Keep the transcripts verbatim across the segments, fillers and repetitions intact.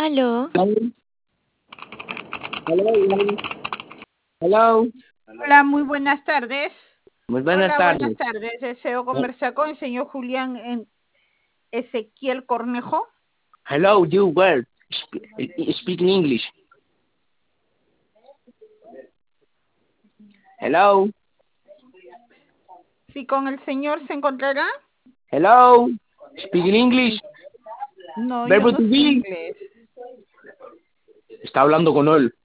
Aló. Hello. Hello. Hello. Hola, muy buenas tardes. Muy buenas Hola, tardes. buenas tardes. Deseo conversar con el señor Julián en Ezequiel Cornejo. Hello, you word. Speak in English. Hello. Si con el señor se encontrará. Hello. Speak in English. No, Verbo yo no to sé be. inglés. Está hablando con él.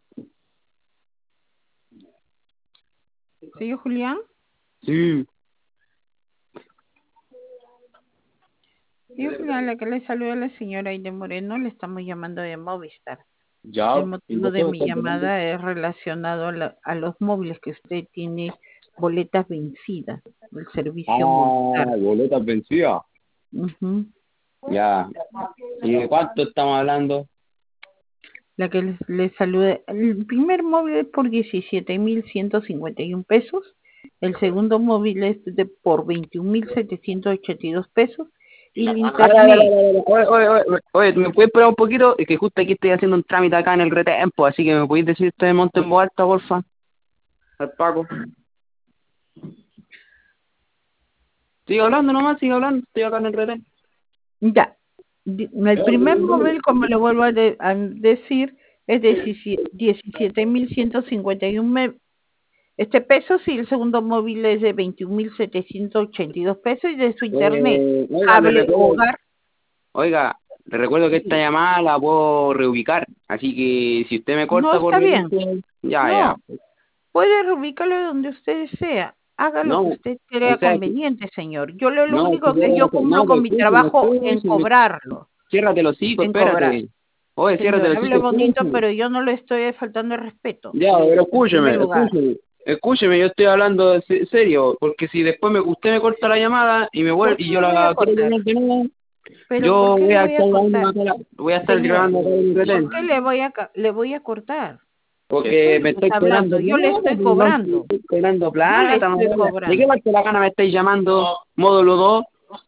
¿Señor Julián? Sí. Señor Julián, la que le saluda la señora Aide Moreno, le estamos llamando de Movistar. Ya. El motivo de mi llamada es relacionado a, la, a los móviles que usted tiene boletas vencidas del servicio Ah, Movistar. boletas vencidas. Uh-huh. Ya. ¿Y de cuánto estamos hablando? La que les, les salude. El primer móvil es por diecisiete mil ciento cincuenta y un pesos. El segundo móvil es de por veintiún mil setecientos ochenta y dos pesos. Y el internet. Oye, oye, oye, oye, ¿me puedes esperar un poquito? Es que justo aquí estoy haciendo un trámite acá en el Retempo, así que me podéis decir usted de monte en voz alta, porfa. Al Paco. Sigue hablando nomás, sigue hablando, estoy acá en el Retempo. Ya. El primer móvil, como le vuelvo a, de, a decir, es de diecisiete mil ciento cincuenta y un este pesos y el segundo móvil es de veintiún mil setecientos ochenta y dos pesos y de su internet. Eh, oiga, Cable le recuerdo, hogar. oiga, le recuerdo que esta llamada la puedo reubicar, así que si usted me corta No, por está bien. ya, No. ya. Puede reubicarlo donde usted desea. Haga lo No, que usted crea o sea, conveniente, señor. Yo lo, lo no, único si que yo yo- cumplo no, pero con mi escúcheme, trabajo en escúcheme, cobrarlo. ciérrate los hocico, En cobrar. espérate. Oye, ciérrate Señor, los hable hocico, bonito, escúcheme. pero yo no le estoy faltando el respeto. Ya, pero En escúcheme, primer lugar. escúcheme, escúcheme, yo estoy hablando de se- serio, porque si después me, usted me corta la llamada y me vuelve ¿Por y qué yo le voy a la quiero cortar? llamar de nuevo, Pero yo ¿por qué voy le a voy a estar grabando cortar? acá la- voy a estar Señor, grabando acá en el retén, ¿por qué le voy a, ca- le voy a cortar? porque Usted me estoy está cobrando hablando, yo le plata, estoy pues, no, me cobrando. estoy cobrando Yo le plata, no, estoy ¿de qué cobrando. parte de la gana me estáis llamando módulo dos?